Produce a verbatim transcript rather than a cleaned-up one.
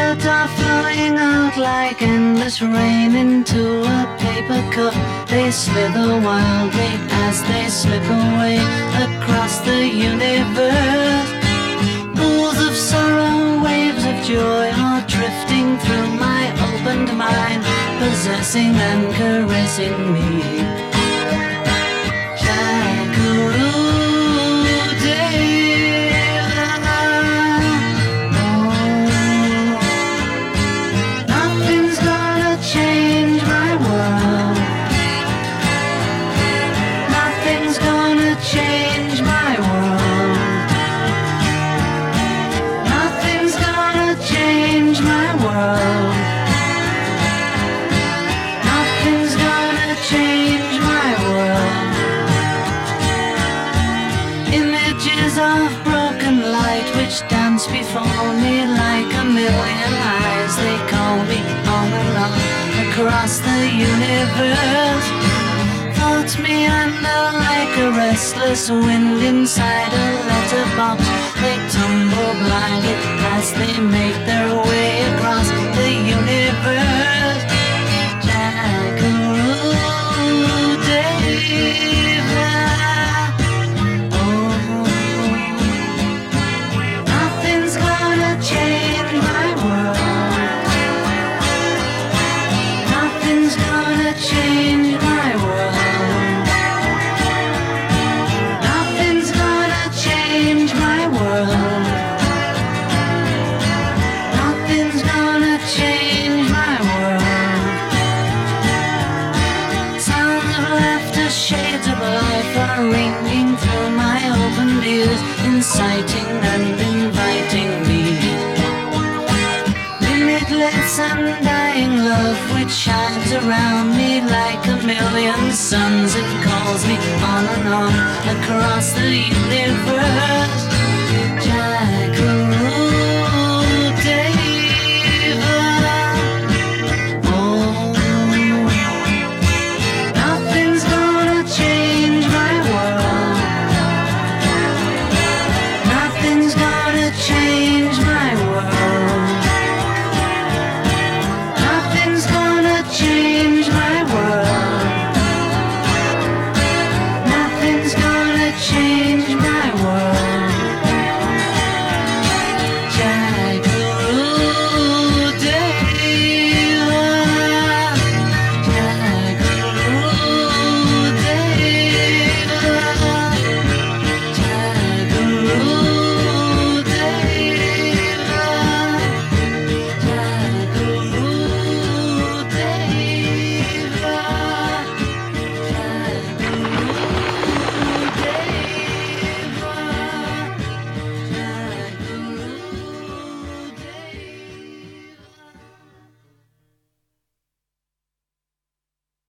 that are flowing out like endless rain into a paper cup. They slither wildly as they slip away across the universe. Pools of sorrow, waves of joy are drifting through my opened mind, possessing and caressing me. Of broken light which dance before me like a million eyes. They call me on and on across the universe. Float me under like a restless wind inside a letterbox. They tumble blindly as they make their way across the universe. Jackaroo David. Ringing through my open ears, inciting and inviting me. Limitless undying love which shines around me like a million suns. It calls me on and on across the universe.